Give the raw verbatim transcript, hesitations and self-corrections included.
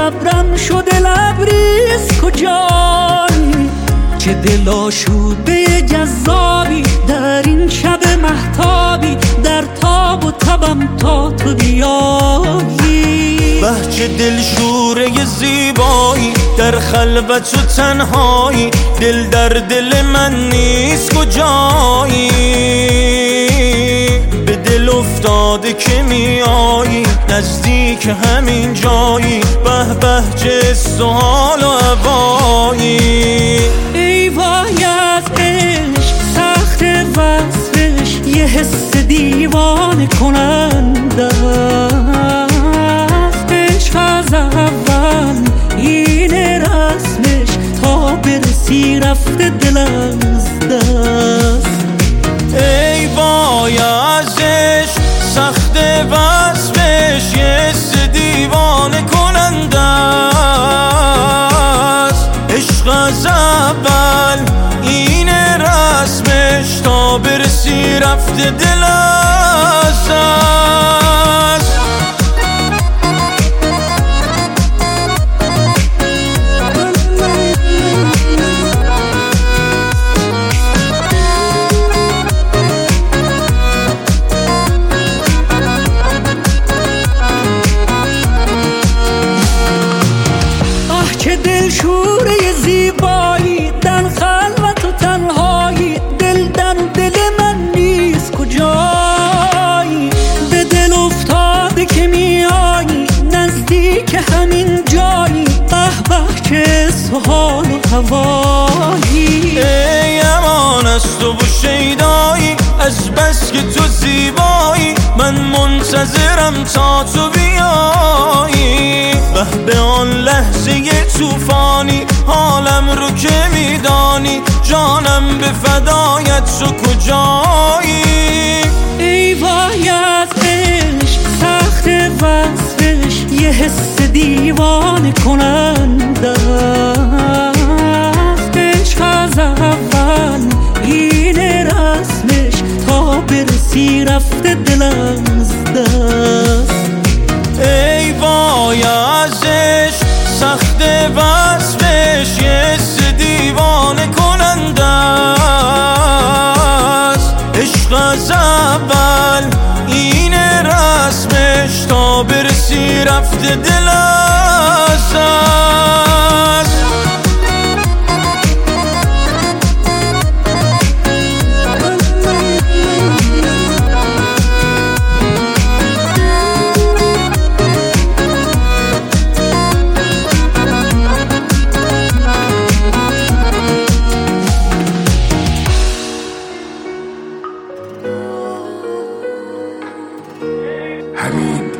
صبرم شده لبریز کجایی، چه دل آشوده جذابی در این شب مهتابی، در تاب و تبم تا تو بیایی. بهچه دلشوره زیبایی در خلوت و تنهایی، دل در دل من نیست کجایی، به دل افتاده که میایی نزدیک همین جایی، به به چه سوال و هوایی. ای وای از عشق سخت وصفش، یه حس دیوانه کننده است. عشق از اول اینه رسمش، تا برسی رفته دل از دست. ای وای از عشق سخت وصفش، یه حس دیوانه کننده است. عشق از اول اینه رسمش، تا برسی رفته دل از دست. چه دلشوره زیبایی در خلوت و تنهایی، دل در دل من نیست کجایی، به دل افتاده که میایی نزدیک همین جایی، به به چه سوال و هوایی. ای امان از تو و شیدایی، از بس که تو زیبایی من منتظرم تا تو بیایی. به به آن لحظه توفانی حالم رو که میدانی، جانم به فدایت تو کجایی. ای وای از عشق سخت وصفش، یه حس دیوانه کننده است. عشق از اول اینه رسمش، تا برسی رفته دل از دست. ای وای از عشق سخت وصفش، یه حس دیوانه کننده است. عشق از اول اینه رسمش، تا برسی رفته دل از دست. همین